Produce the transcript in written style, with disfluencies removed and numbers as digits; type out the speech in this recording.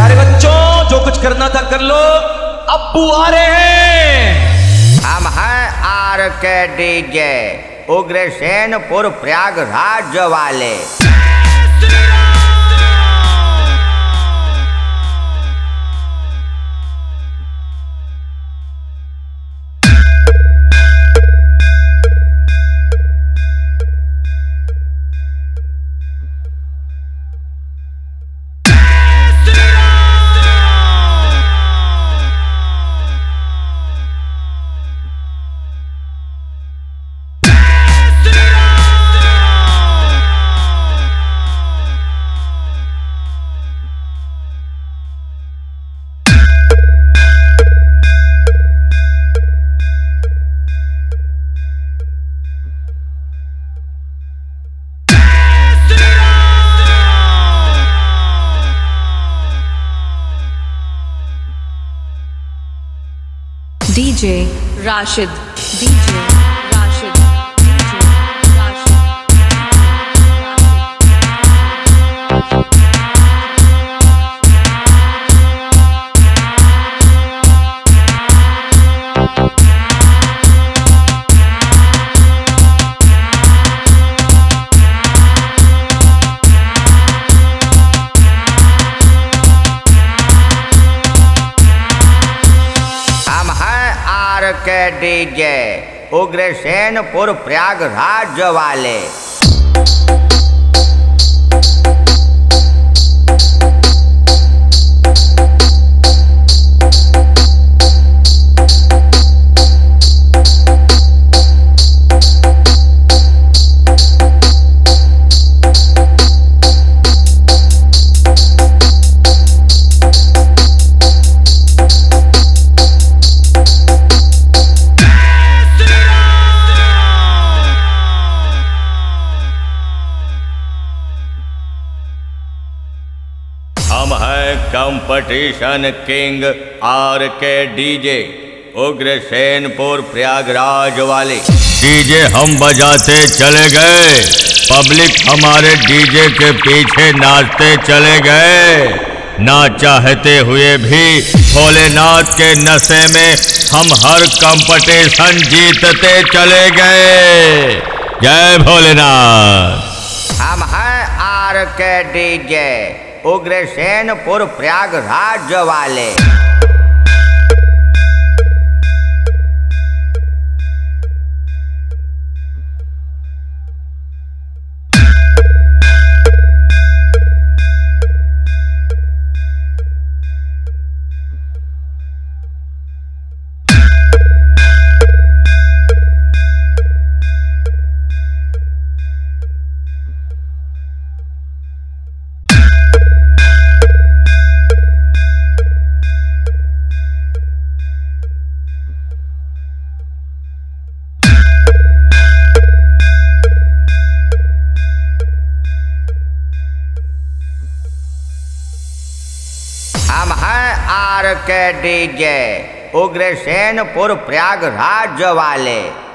प्यारे बच्चों, जो कुछ करना था कर लो, अब्बू आ रहे हैं। हम हैं आर के डीजे उग्रसेनपुर प्रयागराज वाले। DJ Rashid, DJ Rashid, DJ Rashid. के डीजे उग्रसेनपुर प्रयागराज वाले। हम हैं कंपटीशन किंग आर के डीजे उग्रसेनपुर प्रयागराज वाले। डीजे हम बजाते चले गए, पब्लिक हमारे डीजे के पीछे नाचते चले गए। ना चाहते हुए भी भोलेनाथ के नशे में हम हर कंपटीशन जीतते चले गए। जय भोलेनाथ। हम हैं आर के डीजे उग्रसेनपुर प्रयागराज वाले। हम हैं आर के डीजे उग्रसेनपुर प्रयागराज वाले।